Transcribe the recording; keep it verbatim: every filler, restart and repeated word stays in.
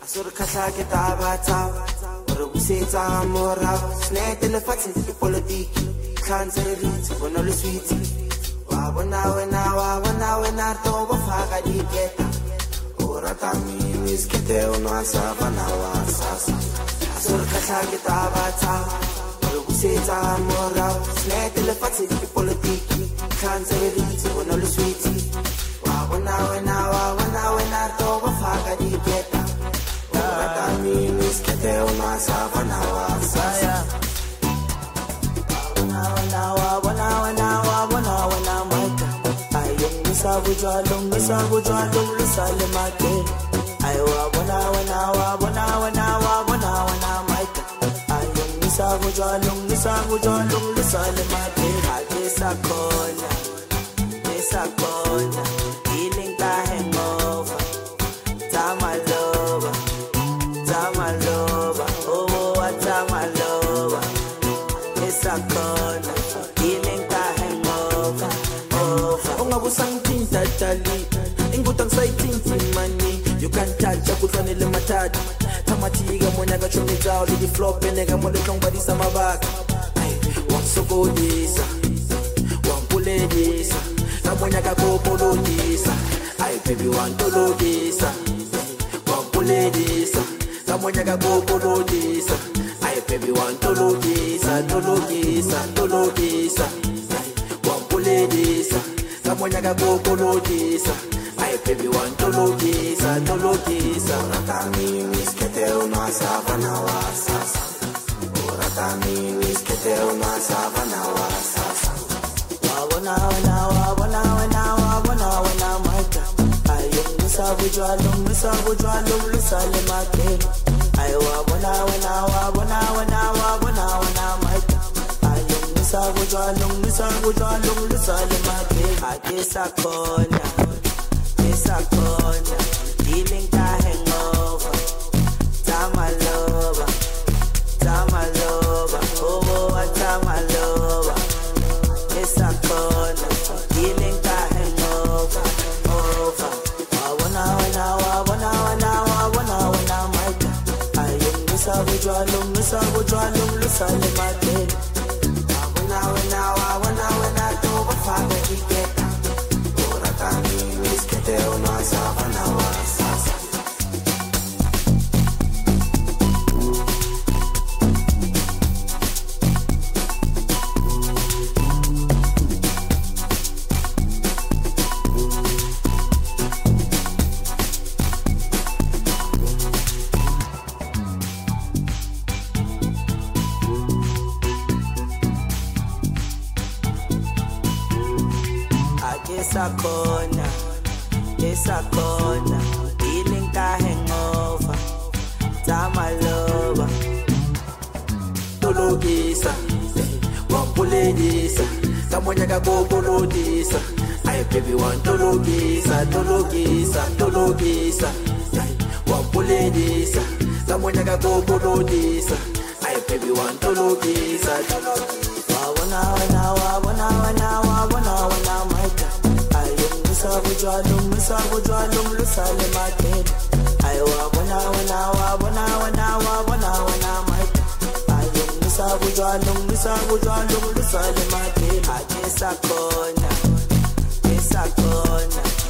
Surkasa ke tabata Rubusetsa mora Snete le fatse ke politiki Khanze ritsi bona le sweeti Wa bona wena wa bona wena to ba faka diketa Ora tami miskete ono asaba na wa sasa Surkasa ke tabata Rubusetsa mora Snete le fatse ke politiki Khanze ritsi bona le sweeti Wa bona wena wa bona wena to ba faka diketa Ratami miskete una savana wasaya. Wana wana wana wana wana wana maika. Ayong misabu jalong misabu jalong lusale mate. Aywa wana wana wana wana wana wana maika. Ayong misabu jalong misabu jalong lusale mate. Agesa kona, esa kona. Healing the hangover, tamaloba. My lover, oh, what my lover. It's a corner, healing the hangover, over. Ungabusang tinta tali, ingutang say tinti money. You can't touch, akutani le matadi. Tamatiga mwenyaga chumi zao, lidi flop, benega mwole tongba sa mabaka. Wansoko disa, wampule disa. Tamwenyaga kopolo disa. Ay, baby, wantolo disa. Wampule disa. Someone yaga go go disa. I baby want to lo disa, to lo disa, to lo disa. One pule disa. Someone yaga go go disa. I baby want to lo disa, to lo disa. Ratami miskete una savana wasasa. Ratami miskete una savana wasasa. Wana wana wana wana wana wana maika. Ayong misabu jalong misabu jalong lusale makena. Aywa wana wana wana wana wana wana maika. Ayong misabu jalong misabu jalong lusale makena. Agesa kona, agesa kona. Healing the hangover, tamaloba, tamaloba. Oh, tamaloba. Agesa kona, healing the hangover, over. Wana wana wana wana wana wana maika. Ayong misabu jalong misabu jalong lusale makena. Wana wana wana wana to ba faka diketa. Ora tami miskete ono savana wasasa. Esa corner, esa corner, healing the hangover, tamaloba. Tolo disa, wampule disa, someone yaga go go disa. I baby want tolo disa, tolo disa, tolo disa. Wampule disa, someone yaga go go disa. I baby want tolo disa, tolo disa. Wana wana wana wana wana wana maika. Misabu jalong misabu jalong lusale makena. Aywa wana wana wana wana wana wana maika. Ayong misabu jalong misabu jalong lusale makena. Agesa kona, agesa kona.